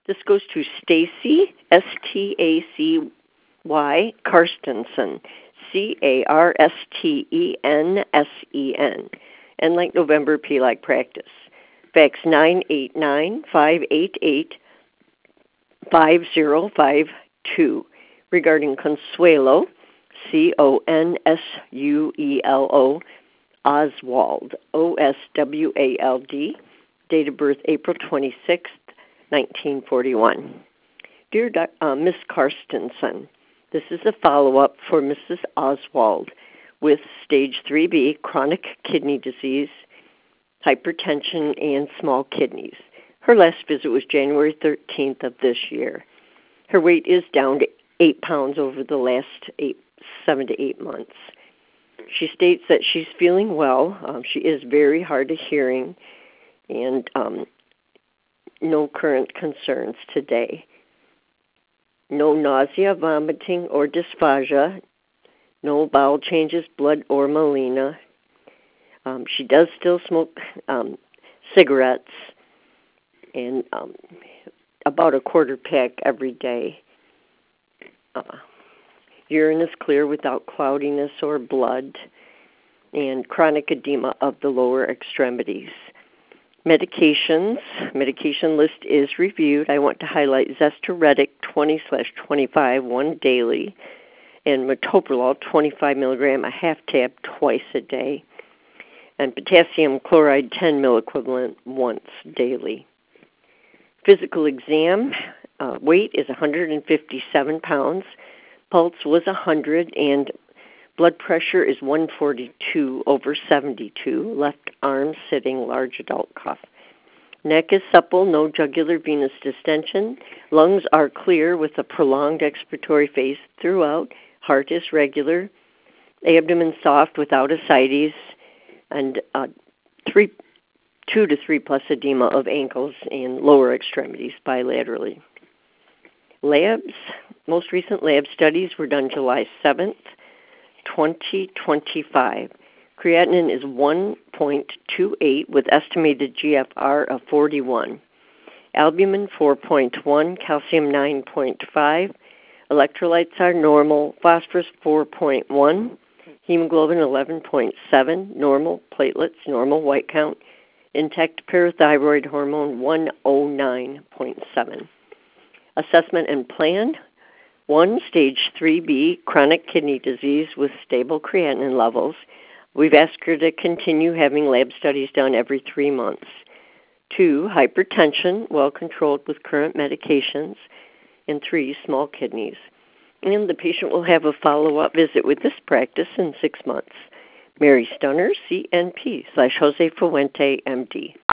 This goes to Stacy, Stacy Carstensen, Carstensen, N like November, P like practice. Fax 989-588-5052 regarding Consuelo, Consuelo, Oswald, Oswald, date of birth April 26th, 1941. Dear Miss Carstensen, this is a follow-up for Mrs. Oswald with stage 3B chronic kidney disease, hypertension, and small kidneys. Her last visit was January 13th of this year. Her weight is down to 8 pounds over the last 7 to 8 months. She states that she's feeling well. She is very hard of hearing and no current concerns today. No nausea, vomiting, or dysphagia. No bowel changes, blood, or melena. She does still smoke cigarettes and about a quarter pack every day. Urine is clear without cloudiness or blood, and chronic edema of the lower extremities. Medication list is reviewed. I want to highlight Zestoredic 20/25 one daily, and metoprolol 25 milligram a half tab twice a day, and potassium chloride 10 milliequivalent once daily. Physical exam, weight is 157 pounds, pulse was 100, and blood pressure is 142/72, left arm sitting, large adult cough. Neck is supple, no jugular venous distension. Lungs are clear with a prolonged expiratory phase throughout. Heart is regular. Abdomen soft without ascites, and 2 to 3 plus edema of ankles and lower extremities bilaterally. Labs, most recent lab studies were done July 7th, 2025. Creatinine is 1.28 with estimated GFR of 41. Albumin 4.1, calcium 9.5. Electrolytes are normal. Phosphorus 4.1. Hemoglobin 11.7. Normal. Platelets normal. White count. Intact parathyroid hormone 109.7. Assessment and plan. 1, stage 3B, chronic kidney disease with stable creatinine levels. We've asked her to continue having lab studies done every 3 months. 2, hypertension, well controlled with current medications. And 3, small kidneys. And the patient will have a follow-up visit with this practice in 6 months. Mary Stunner, CNP /Jose Fuente, MD.